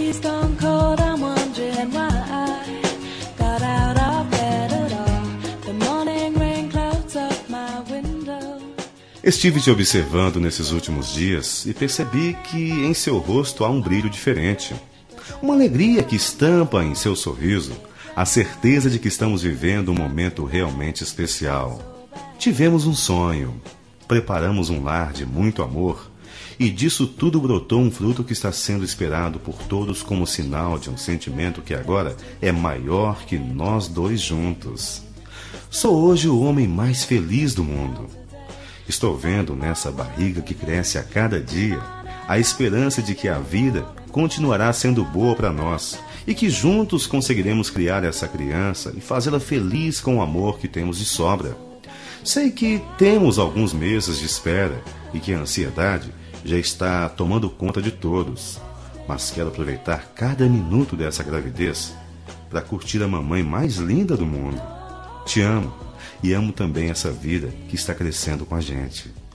coffee's gone cold, I'm wondering why I got out of bed at all. The morning rain clouds up my window. Estive te observando nesses últimos dias e percebi que em seu rosto há um brilho diferente. Uma alegria que estampa em seu sorriso a certeza de que estamos vivendo um momento realmente especial. Tivemos um sonho, preparamos um lar de muito amor e disso tudo brotou um fruto que está sendo esperado por todos como sinal de um sentimento que agora é maior que nós dois juntos. Sou hoje o homem mais feliz do mundo. Estou vendo nessa barriga que cresce a cada dia a esperança de que a vida continuará sendo boa para nós e que juntos conseguiremos criar essa criança e fazê-la feliz com o amor que temos de sobra. Sei que temos alguns meses de espera e que a ansiedade já está tomando conta de todos, mas quero aproveitar cada minuto dessa gravidez para curtir a mamãe mais linda do mundo. Te amo e amo também essa vida que está crescendo com a gente.